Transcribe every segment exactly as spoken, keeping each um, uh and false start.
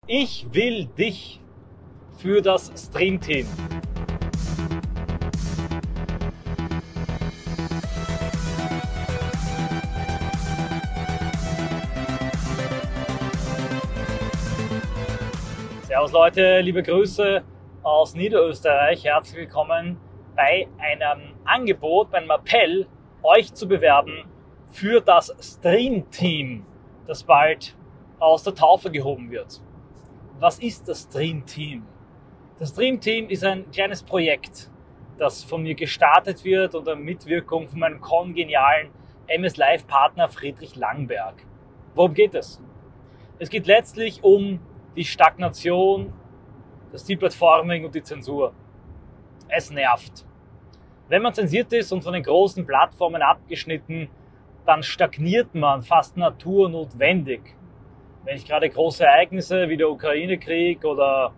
Ich will dich für das Stream-Team. Servus Leute, liebe Grüße aus Niederösterreich. Herzlich willkommen bei einem Angebot, bei einem Appell, euch zu bewerben für das Stream-Team, das bald aus der Taufe gehoben wird. Was ist das Stream-Team? Das Stream-Team ist ein kleines Projekt, das von mir gestartet wird unter Mitwirkung von meinem kongenialen M S Live-Partner Friedrich Langberg. Worum geht es? Es geht letztlich um die Stagnation, das Deplatforming und die Zensur. Es nervt. Wenn man zensiert ist und von den großen Plattformen abgeschnitten, dann stagniert man fast naturnotwendig. Wenn ich gerade große Ereignisse wie der Ukraine-Krieg oder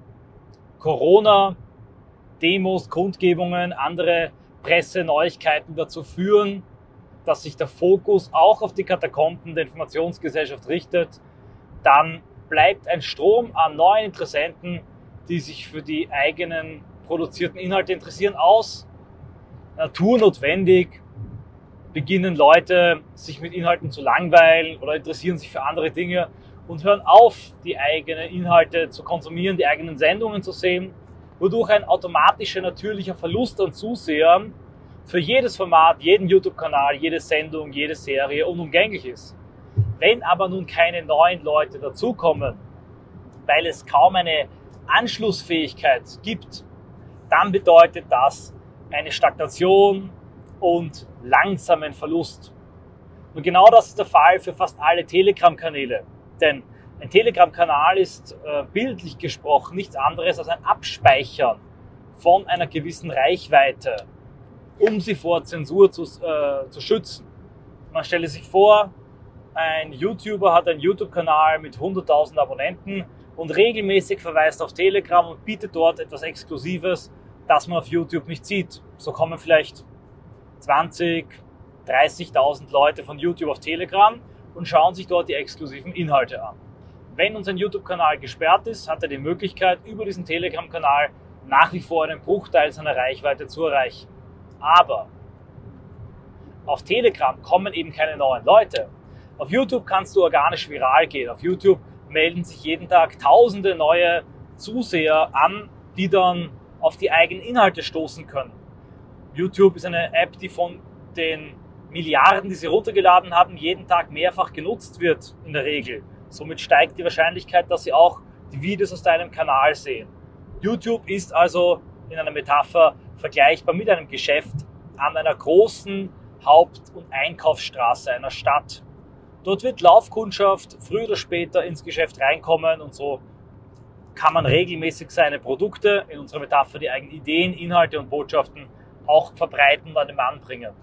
Corona, Demos, Kundgebungen, andere Presseneuigkeiten dazu führen, dass sich der Fokus auch auf die Katakomben der Informationsgesellschaft richtet, dann bleibt ein Strom an neuen Interessenten, die sich für die eigenen produzierten Inhalte interessieren, aus. Naturnotwendig beginnen Leute, sich mit Inhalten zu langweilen oder interessieren sich für andere Dinge und hören auf, die eigenen Inhalte zu konsumieren, die eigenen Sendungen zu sehen, wodurch ein automatischer, natürlicher Verlust an Zusehern für jedes Format, jeden YouTube-Kanal, jede Sendung, jede Serie unumgänglich ist. Wenn aber nun keine neuen Leute dazukommen, weil es kaum eine Anschlussfähigkeit gibt, dann bedeutet das eine Stagnation und langsamen Verlust. Und genau das ist der Fall für fast alle Telegram-Kanäle. Denn ein Telegram-Kanal ist äh, bildlich gesprochen nichts anderes als ein Abspeichern von einer gewissen Reichweite, um sie vor Zensur zu, äh, zu schützen. Man stelle sich vor, ein YouTuber hat einen YouTube-Kanal mit hunderttausend Abonnenten und regelmäßig verweist auf Telegram und bietet dort etwas Exklusives, das man auf YouTube nicht sieht. So kommen vielleicht zwanzig, dreißigtausend Leute von YouTube auf Telegram und schauen sich dort die exklusiven Inhalte an. Wenn unser YouTube-Kanal gesperrt ist, hat er die Möglichkeit, über diesen Telegram-Kanal nach wie vor einen Bruchteil seiner Reichweite zu erreichen. Aber auf Telegram kommen eben keine neuen Leute. Auf YouTube kannst du organisch viral gehen. Auf YouTube melden sich jeden Tag tausende neue Zuseher an, die dann auf die eigenen Inhalte stoßen können. YouTube ist eine App, die von den Milliarden, die sie runtergeladen haben, jeden Tag mehrfach genutzt wird in der Regel. Somit steigt die Wahrscheinlichkeit, dass sie auch die Videos aus deinem Kanal sehen. YouTube ist also in einer Metapher vergleichbar mit einem Geschäft an einer großen Haupt- und Einkaufsstraße einer Stadt. Dort wird Laufkundschaft früher oder später ins Geschäft reinkommen und so kann man regelmäßig seine Produkte, in unserer Metapher die eigenen Ideen, Inhalte und Botschaften, auch verbreiten und an den Mann bringen.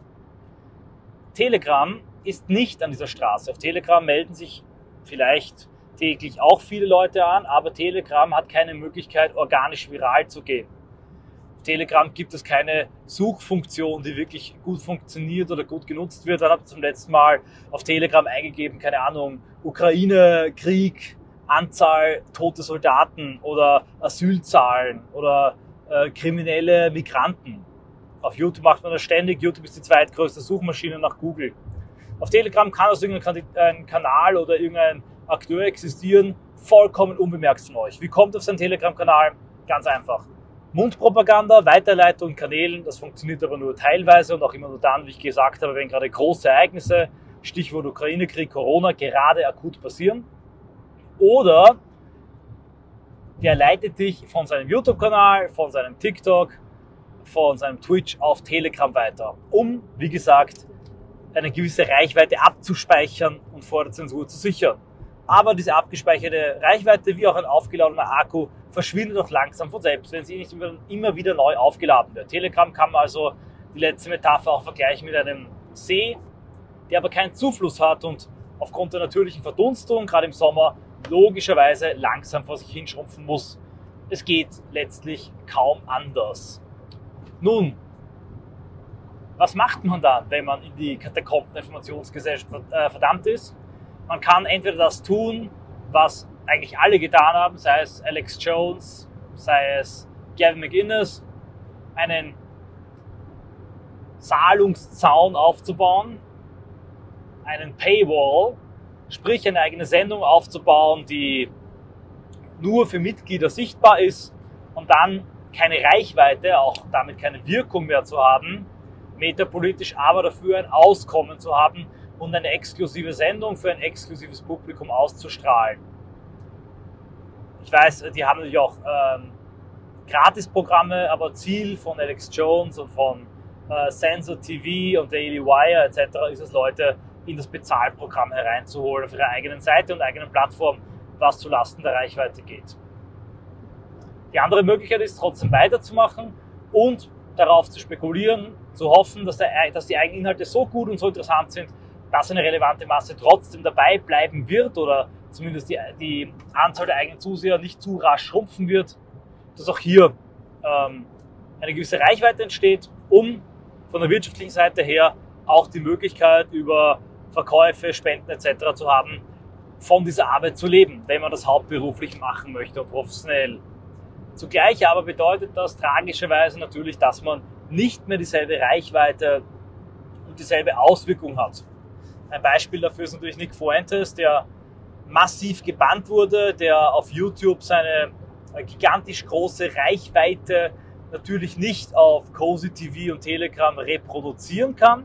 Telegram ist nicht an dieser Straße. Auf Telegram melden sich vielleicht täglich auch viele Leute an, aber Telegram hat keine Möglichkeit, organisch viral zu gehen. Auf Telegram gibt es keine Suchfunktion, die wirklich gut funktioniert oder gut genutzt wird. Dann habt ihr zum letzten Mal auf Telegram eingegeben, keine Ahnung, Ukraine, Krieg, Anzahl tote Soldaten oder Asylzahlen oder äh, kriminelle Migranten. Auf YouTube macht man das ständig. YouTube ist die zweitgrößte Suchmaschine nach Google. Auf Telegram kann also irgendein Kanal oder irgendein Akteur existieren, vollkommen unbemerkt von euch. Wie kommt ihr auf seinen Telegram-Kanal? Ganz einfach. Mundpropaganda, Weiterleitung in Kanälen, das funktioniert aber nur teilweise und auch immer nur dann, wie ich gesagt habe, wenn gerade große Ereignisse, Stichwort Ukraine-Krieg, Corona, gerade akut passieren. Oder der leitet dich von seinem YouTube-Kanal, von seinem TikTok, von seinem Twitch auf Telegram weiter, um, wie gesagt, eine gewisse Reichweite abzuspeichern und vor der Zensur zu sichern. Aber diese abgespeicherte Reichweite, wie auch ein aufgeladener Akku, verschwindet auch langsam von selbst, wenn sie nicht immer wieder neu aufgeladen wird. Telegram kann man also, die letzte Metapher, auch vergleichen mit einem See, der aber keinen Zufluss hat und aufgrund der natürlichen Verdunstung, gerade im Sommer, logischerweise langsam vor sich hinschrumpfen muss. Es geht letztlich kaum anders. Nun, was macht man dann, wenn man in die Katakomben der Informationsgesellschaft verdammt ist? Man kann entweder das tun, was eigentlich alle getan haben, sei es Alex Jones, sei es Gavin McInnes, einen Zahlungszaun aufzubauen, einen Paywall, sprich eine eigene Sendung aufzubauen, die nur für Mitglieder sichtbar ist und dann keine Reichweite, auch damit keine Wirkung mehr zu haben, metapolitisch, aber dafür ein Auskommen zu haben und eine exklusive Sendung für ein exklusives Publikum auszustrahlen. Ich weiß, die haben natürlich auch ähm, Gratisprogramme, aber Ziel von Alex Jones und von äh, Sensor T V und Daily Wire et cetera ist es, Leute in das Bezahlprogramm hereinzuholen auf ihrer eigenen Seite und eigenen Plattform, was zulasten der Reichweite geht. Die andere Möglichkeit ist, trotzdem weiterzumachen und darauf zu spekulieren, zu hoffen, dass, der, dass die eigenen Inhalte so gut und so interessant sind, dass eine relevante Masse trotzdem dabei bleiben wird oder zumindest die, die Anzahl der eigenen Zuseher nicht zu rasch schrumpfen wird, dass auch hier ähm, eine gewisse Reichweite entsteht, um von der wirtschaftlichen Seite her auch die Möglichkeit über Verkäufe, Spenden et cetera zu haben, von dieser Arbeit zu leben, wenn man das hauptberuflich machen möchte und professionell. Zugleich aber bedeutet das tragischerweise natürlich, dass man nicht mehr dieselbe Reichweite und dieselbe Auswirkung hat. Ein Beispiel dafür ist natürlich Nick Fuentes, der massiv gebannt wurde, der auf YouTube seine gigantisch große Reichweite natürlich nicht auf Cozy T V und Telegram reproduzieren kann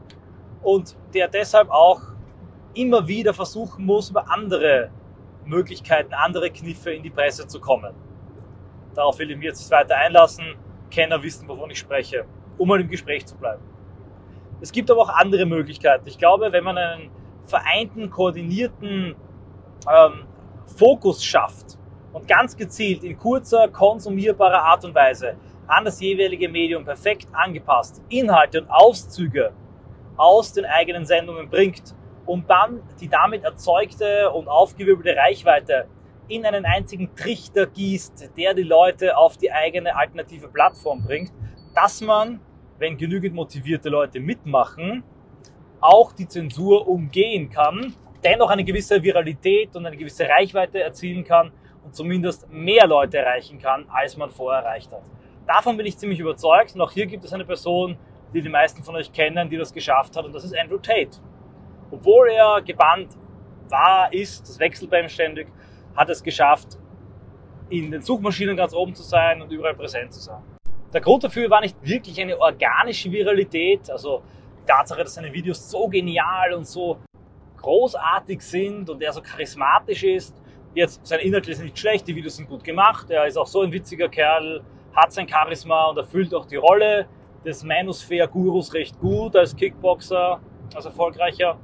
und der deshalb auch immer wieder versuchen muss, über andere Möglichkeiten, andere Kniffe in die Presse zu kommen. Darauf will ich mich jetzt nicht weiter einlassen. Kenner wissen, wovon ich spreche, um mal im Gespräch zu bleiben. Es gibt aber auch andere Möglichkeiten. Ich glaube, wenn man einen vereinten, koordinierten ähm, Fokus schafft und ganz gezielt in kurzer, konsumierbarer Art und Weise an das jeweilige Medium perfekt angepasst Inhalte und Auszüge aus den eigenen Sendungen bringt und dann die damit erzeugte und aufgewirbelte Reichweite in einen einzigen Trichter gießt, der die Leute auf die eigene alternative Plattform bringt, dass man, wenn genügend motivierte Leute mitmachen, auch die Zensur umgehen kann, dennoch eine gewisse Viralität und eine gewisse Reichweite erzielen kann und zumindest mehr Leute erreichen kann, als man vorher erreicht hat. Davon bin ich ziemlich überzeugt und auch hier gibt es eine Person, die die meisten von euch kennen, die das geschafft hat und das ist Andrew Tate. Obwohl er gebannt war, ist, das wechselt bei ihm ständig, hat es geschafft, in den Suchmaschinen ganz oben zu sein und überall präsent zu sein. Der Grund dafür war nicht wirklich eine organische Viralität, also die Tatsache, dass seine Videos so genial und so großartig sind und er so charismatisch ist. Jetzt, seine Inhalte sind nicht schlecht, die Videos sind gut gemacht, er ist auch so ein witziger Kerl, hat sein Charisma und erfüllt auch die Rolle des Manosphere-Gurus recht gut als Kickboxer, als erfolgreicher.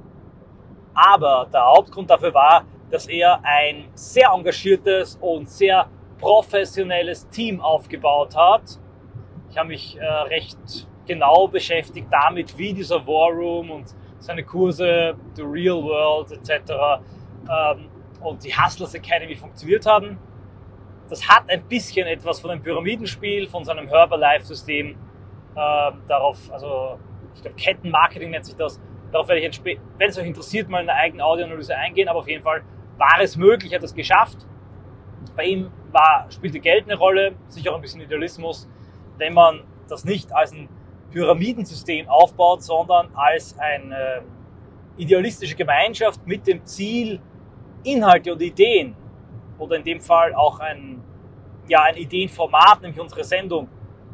Aber der Hauptgrund dafür war, dass er ein sehr engagiertes und sehr professionelles Team aufgebaut hat. Ich habe mich äh, recht genau beschäftigt damit, wie dieser War Room und seine Kurse, The Real World et cetera ähm, und die Hustlers Academy funktioniert haben. Das hat ein bisschen etwas von einem Pyramidenspiel, von seinem Herbalife-System äh, darauf, also ich glaube Kettenmarketing nennt sich das. Darauf werde ich, wenn es euch interessiert, mal in eine eigene Audioanalyse eingehen, aber auf jeden Fall war es möglich, er hat es geschafft. Bei ihm war, spielte Geld eine Rolle, sicher auch ein bisschen Idealismus, wenn man das nicht als ein Pyramidensystem aufbaut, sondern als eine idealistische Gemeinschaft mit dem Ziel, Inhalte und Ideen oder in dem Fall auch ein, ja, ein Ideenformat, nämlich unsere Sendung,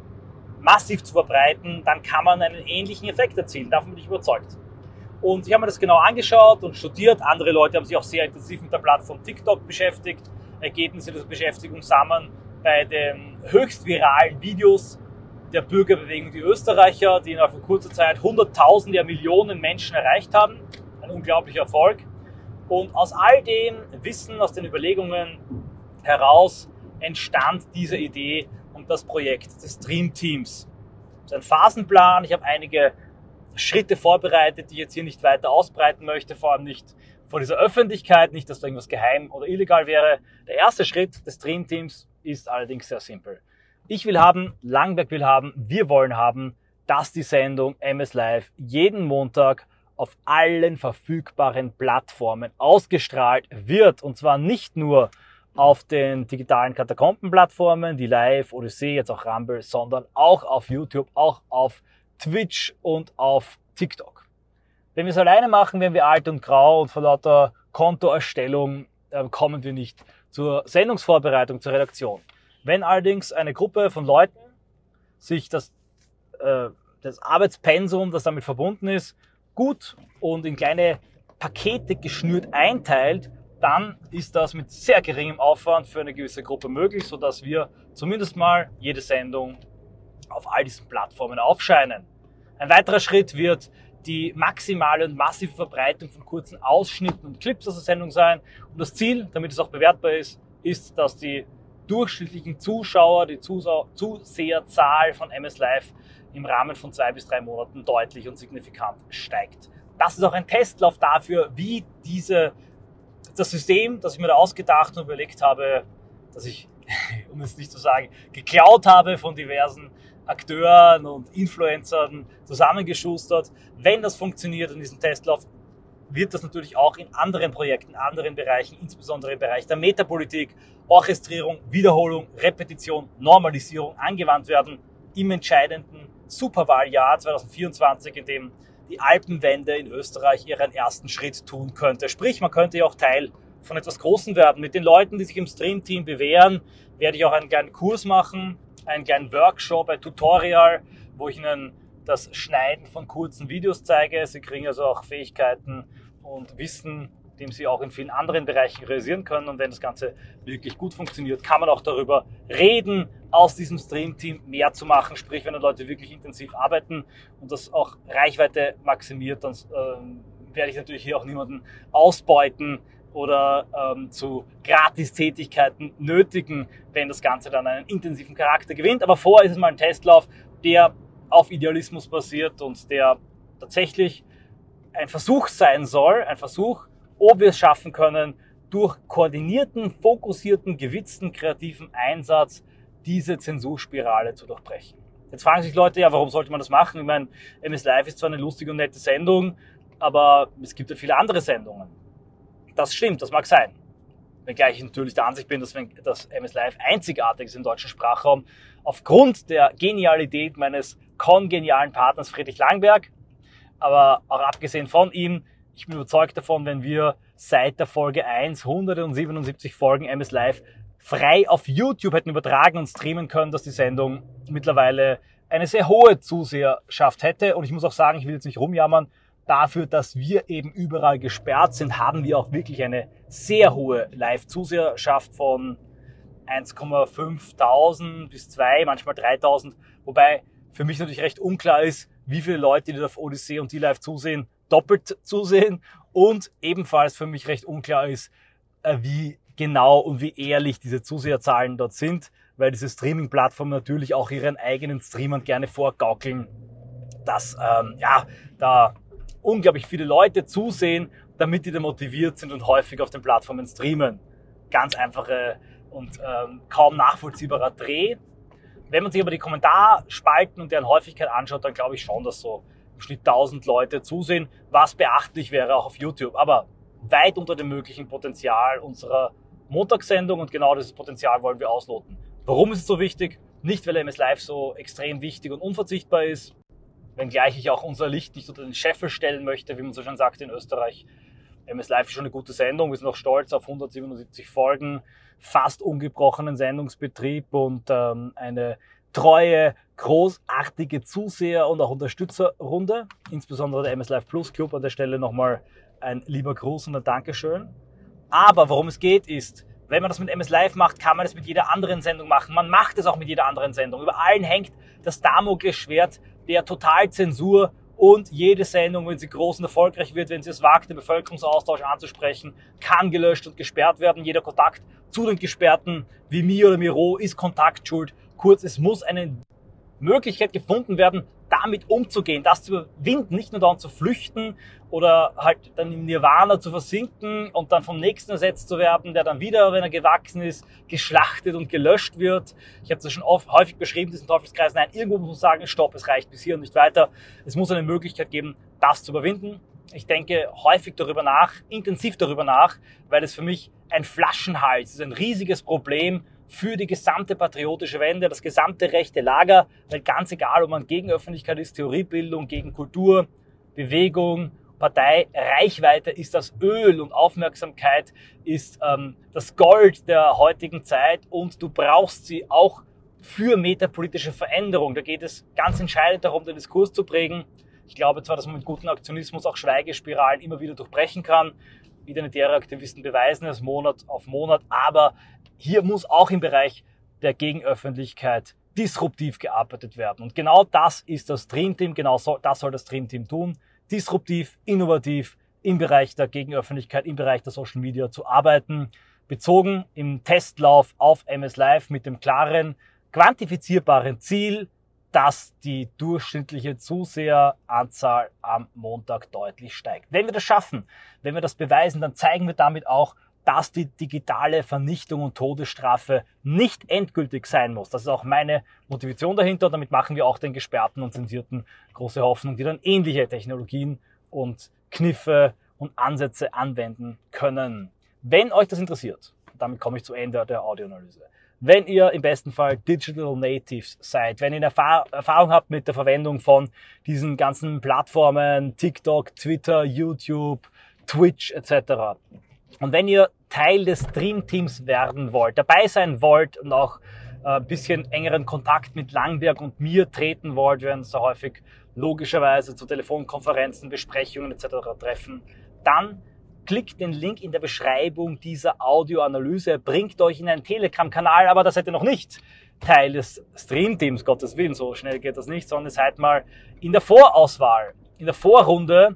massiv zu verbreiten, dann kann man einen ähnlichen Effekt erzielen. Davon bin ich überzeugt. Und ich habe mir das genau angeschaut und studiert. Andere Leute haben sich auch sehr intensiv mit der Plattform TikTok beschäftigt. Ergebnisse dieser Beschäftigung sammeln bei den höchst viralen Videos der Bürgerbewegung Die Österreicher, die innerhalb von kurzer Zeit Hunderttausende, ja Millionen Menschen erreicht haben. Ein unglaublicher Erfolg. Und aus all dem Wissen, aus den Überlegungen heraus entstand diese Idee und das Projekt des Dream Teams. Das ist ein Phasenplan. Ich habe einige Schritte vorbereitet, die ich jetzt hier nicht weiter ausbreiten möchte, vor allem nicht vor dieser Öffentlichkeit, nicht, dass da irgendwas geheim oder illegal wäre. Der erste Schritt des Dream Teams ist allerdings sehr simpel. Ich will haben, Langberg will haben, wir wollen haben, dass die Sendung M S Live jeden Montag auf allen verfügbaren Plattformen ausgestrahlt wird. Und zwar nicht nur auf den digitalen Katakomben-Plattformen, die Live, Odyssey, jetzt auch Rumble, sondern auch auf YouTube, auch auf Twitch und auf TikTok. Wenn wir es alleine machen, werden wir alt und grau und vor lauter Kontoerstellung äh, kommen wir nicht zur Sendungsvorbereitung, zur Redaktion. Wenn allerdings eine Gruppe von Leuten sich das, äh, das Arbeitspensum, das damit verbunden ist, gut und in kleine Pakete geschnürt einteilt, dann ist das mit sehr geringem Aufwand für eine gewisse Gruppe möglich, sodass wir zumindest mal jede Sendung auf all diesen Plattformen aufscheinen. Ein weiterer Schritt wird die maximale und massive Verbreitung von kurzen Ausschnitten und Clips aus der Sendung sein. Und das Ziel, damit es auch bewertbar ist, ist, dass die durchschnittlichen Zuschauer, die Zuseherzahl von M S Live im Rahmen von zwei bis drei Monaten deutlich und signifikant steigt. Das ist auch ein Testlauf dafür, wie diese, das System, das ich mir da ausgedacht und überlegt habe, dass ich, um es nicht zu sagen, geklaut habe von diversen Akteuren und Influencern zusammengeschustert. Wenn das funktioniert in diesem Testlauf, wird das natürlich auch in anderen Projekten, anderen Bereichen, insbesondere im Bereich der Metapolitik, Orchestrierung, Wiederholung, Repetition, Normalisierung angewandt werden im entscheidenden Superwahljahr zwanzig vierundzwanzig, in dem die Alpenwende in Österreich ihren ersten Schritt tun könnte. Sprich, man könnte ja auch Teil von etwas Großem werden. Mit den Leuten, die sich im Streamteam bewähren, werde ich auch einen kleinen Kurs machen, einen kleinen Workshop, ein Tutorial, wo ich Ihnen das Schneiden von kurzen Videos zeige. Sie kriegen also auch Fähigkeiten und Wissen, dem Sie auch in vielen anderen Bereichen realisieren können. Und wenn das Ganze wirklich gut funktioniert, kann man auch darüber reden, aus diesem Streamteam mehr zu machen. Sprich, wenn die Leute wirklich intensiv arbeiten und das auch Reichweite maximiert, dann ähm, werde ich natürlich hier auch niemanden ausbeuten oder ähm, zu Gratis-Tätigkeiten nötigen, wenn das Ganze dann einen intensiven Charakter gewinnt. Aber vorher ist es mal ein Testlauf, der auf Idealismus basiert und der tatsächlich ein Versuch sein soll, ein Versuch, ob wir es schaffen können, durch koordinierten, fokussierten, gewitzten, kreativen Einsatz diese Zensurspirale zu durchbrechen. Jetzt fragen sich Leute, ja, warum sollte man das machen? Ich meine, M S Live ist zwar eine lustige und nette Sendung, aber es gibt ja viele andere Sendungen. Das stimmt, das mag sein. Wenngleich ich natürlich der Ansicht bin, dass, wenn, dass M S Live einzigartig ist im deutschen Sprachraum, aufgrund der Genialität meines kongenialen Partners Friedrich Langberg. Aber auch abgesehen von ihm, ich bin überzeugt davon, wenn wir seit der Folge eins hundertsiebenundsiebzig Folgen M S Live frei auf YouTube hätten übertragen und streamen können, dass die Sendung mittlerweile eine sehr hohe Zuseherschaft hätte. Und ich muss auch sagen, ich will jetzt nicht rumjammern, dafür, dass wir eben überall gesperrt sind, haben wir auch wirklich eine sehr hohe Live-Zuseherschaft von eins Komma fünftausend bis zwei, manchmal dreitausend. Wobei für mich natürlich recht unklar ist, wie viele Leute, die auf Odyssey und die live zusehen, doppelt zusehen. Und ebenfalls für mich recht unklar ist, wie genau und wie ehrlich diese Zuseherzahlen dort sind, weil diese Streaming-Plattformen natürlich auch ihren eigenen Streamern gerne vorgaukeln, dass ähm, ja da unglaublich viele Leute zusehen, damit die da motiviert sind und häufig auf den Plattformen streamen. Ganz einfache und ähm, kaum nachvollziehbarer Dreh. Wenn man sich aber die Kommentarspalten und deren Häufigkeit anschaut, dann glaube ich schon, dass so im Schnitt tausend Leute zusehen, was beachtlich wäre auch auf YouTube. Aber weit unter dem möglichen Potenzial unserer Montagssendung, und genau dieses Potenzial wollen wir ausloten. Warum ist es so wichtig? Nicht, weil M S Live so extrem wichtig und unverzichtbar ist, wenngleich ich auch unser Licht nicht unter den Scheffel stellen möchte, wie man so schon sagt in Österreich. M S Live ist schon eine gute Sendung, wir sind auch stolz auf hundertsiebenundsiebzig Folgen, fast ungebrochenen Sendungsbetrieb und ähm, eine treue, großartige Zuseher- und auch Unterstützerrunde, insbesondere der M S Live Plus Club. An der Stelle nochmal ein lieber Gruß und ein Dankeschön. Aber worum es geht ist, wenn man das mit M S Live macht, kann man das mit jeder anderen Sendung machen. Man macht es auch mit jeder anderen Sendung. Über allen hängt das Damoklesschwert der Totalzensur, und jede Sendung, wenn sie groß und erfolgreich wird, wenn sie es wagt, den Bevölkerungsaustausch anzusprechen, kann gelöscht und gesperrt werden. Jeder Kontakt zu den Gesperrten, wie mir oder Miro, ist Kontaktschuld. Kurz, es muss eine Möglichkeit gefunden werden, damit umzugehen, das zu überwinden, nicht nur dann zu flüchten oder halt dann im Nirvana zu versinken und dann vom nächsten ersetzt zu werden, der dann wieder, wenn er gewachsen ist, geschlachtet und gelöscht wird. Ich habe das schon oft, häufig beschrieben, diesen Teufelskreis. Nein, irgendwo muss man sagen, stopp, es reicht bis hier und nicht weiter. Es muss eine Möglichkeit geben, das zu überwinden. Ich denke häufig darüber nach, intensiv darüber nach, weil es für mich ein Flaschenhals ist, ein riesiges Problem für die gesamte patriotische Wende, das gesamte rechte Lager, weil ganz egal, ob man gegen Öffentlichkeit ist, Theoriebildung, gegen Kultur, Bewegung, Partei, Reichweite ist das Öl und Aufmerksamkeit ist ähm, das Gold der heutigen Zeit und du brauchst sie auch für metapolitische Veränderung. Da geht es ganz entscheidend darum, den Diskurs zu prägen. Ich glaube zwar, dass man mit gutem Aktionismus auch Schweigespiralen immer wieder durchbrechen kann. Identitäre Aktivisten beweisen es Monat auf Monat, aber hier muss auch im Bereich der Gegenöffentlichkeit disruptiv gearbeitet werden. Und genau das ist das Dreamteam, genau so, das soll das Dreamteam tun. Disruptiv, innovativ im Bereich der Gegenöffentlichkeit, im Bereich der Social Media zu arbeiten, bezogen im Testlauf auf M S Live mit dem klaren, quantifizierbaren Ziel, dass die durchschnittliche Zuseheranzahl am Montag deutlich steigt. Wenn wir das schaffen, wenn wir das beweisen, dann zeigen wir damit auch, dass die digitale Vernichtung und Todesstrafe nicht endgültig sein muss. Das ist auch meine Motivation dahinter und damit machen wir auch den Gesperrten und Zensierten große Hoffnung, die dann ähnliche Technologien und Kniffe und Ansätze anwenden können. Wenn euch das interessiert, damit komme ich zu Ende der Audioanalyse. Wenn ihr im besten Fall Digital Natives seid, wenn ihr Erfahr- Erfahrung habt mit der Verwendung von diesen ganzen Plattformen, TikTok, Twitter, YouTube, Twitch et cetera. Und wenn ihr Teil des Dreamteams werden wollt, dabei sein wollt und auch ein bisschen engeren Kontakt mit Langberg und mir treten wollt, wir werden uns da häufig logischerweise zu Telefonkonferenzen, Besprechungen et cetera treffen, dann klickt den Link in der Beschreibung dieser Audioanalyse, bringt euch in einen Telegram-Kanal, aber das seid ihr noch nicht Teil des Streamteams, Gottes Willen, so schnell geht das nicht, sondern ihr seid mal in der Vorauswahl, in der Vorrunde.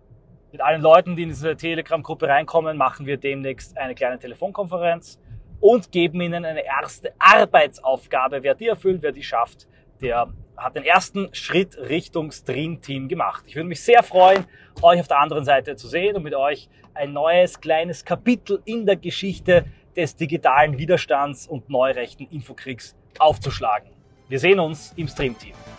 Mit allen Leuten, die in diese Telegram-Gruppe reinkommen, machen wir demnächst eine kleine Telefonkonferenz und geben ihnen eine erste Arbeitsaufgabe. Wer die erfüllt, wer die schafft, der hat den ersten Schritt Richtung Streamteam gemacht. Ich würde mich sehr freuen, euch auf der anderen Seite zu sehen und mit euch ein neues kleines Kapitel in der Geschichte des digitalen Widerstands und neurechten Infokriegs aufzuschlagen. Wir sehen uns im Streamteam.